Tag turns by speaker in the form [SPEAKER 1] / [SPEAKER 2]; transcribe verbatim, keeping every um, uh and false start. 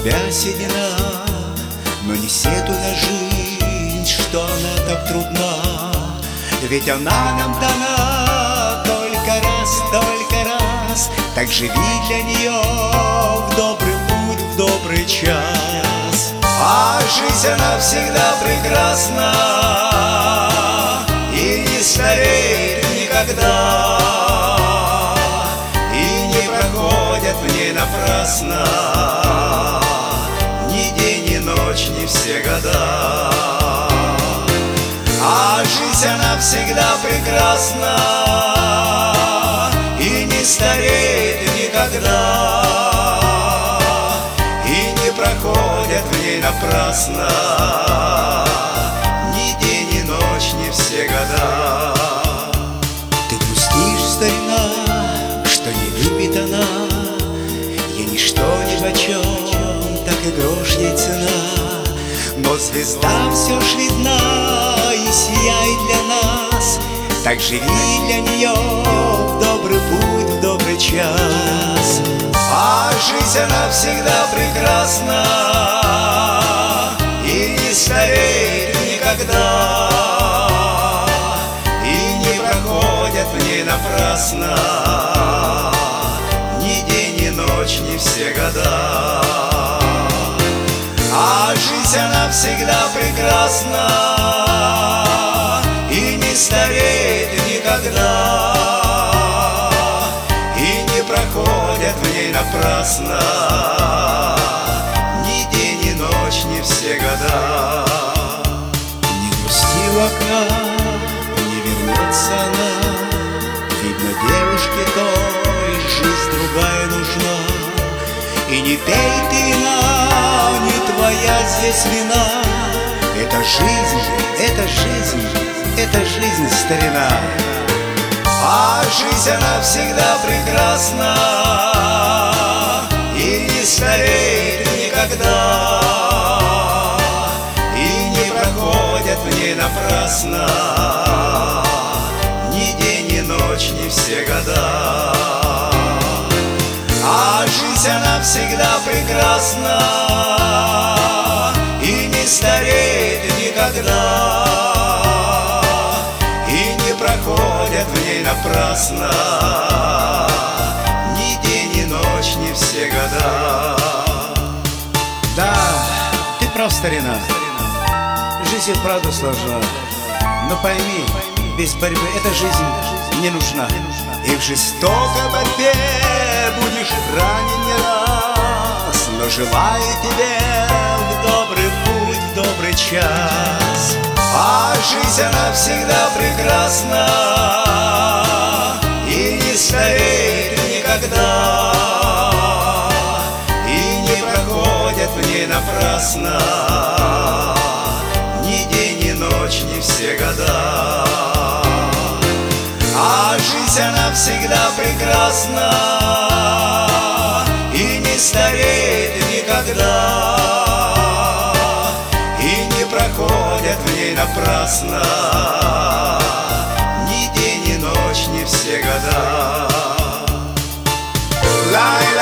[SPEAKER 1] тебя седина, но не сетуй на жизнь, что она так трудна. Ведь она нам дана только раз, только раз. Так живи для нее в добрый путь, в добрый час. А жизнь она всегда прекрасна и не стареет никогда, и не проходят в ней напрасно ни день, ни ночь, ни все года. А жизнь она всегда прекрасна и не стареет никогда, и не проходят в ней напрасно ни день, ни ночь, ни все года. Ты грустишь, старина, что не любит она, ей ничто ни почем, так и грош ей цена. Но звезда все ж видна и сияет для нас. Так живи для нее в добрый путь, в добрый час. А жизнь она всегда прекрасна и не стареет никогда, и не проходят в ней напрасно ни день, ни ночь, ни все года. А жизнь она всегда прекрасна и не стареет никогда, и не проходят в ней напрасно ни день, ни ночь, ни все года. Не грусти у окна, не вернется она, видно, девушке той жизнь другая нужна. И не пей ты вина, не твоя здесь вина. Это жизнь, это жизнь, это жизнь, старина. А жизнь она всегда прекрасна и не стареет никогда, и не проходят в ней напрасно ни день, ни ночь, ни все года. А жизнь она всегда прекрасна и не стареет никогда, и не проходят в ней напрасно ни день, ни ночь, ни все года.
[SPEAKER 2] Да, ты прав, старина. Жизнь и правда сложна. Но пойми, без борьбы эта жизнь не нужна.
[SPEAKER 1] И в жестокой борьбе будешь ранен не раз, но желаю тебе в добрый путь, в добрый час. А жизнь она всегда прекрасна и не стареет никогда, и не проходят в ней напрасно ни день, ни ночь, ни все года. А жизнь она всегда прекрасна и не стареет никогда, и не проходят в ней напрасно ни день, ни ночь, ни все года.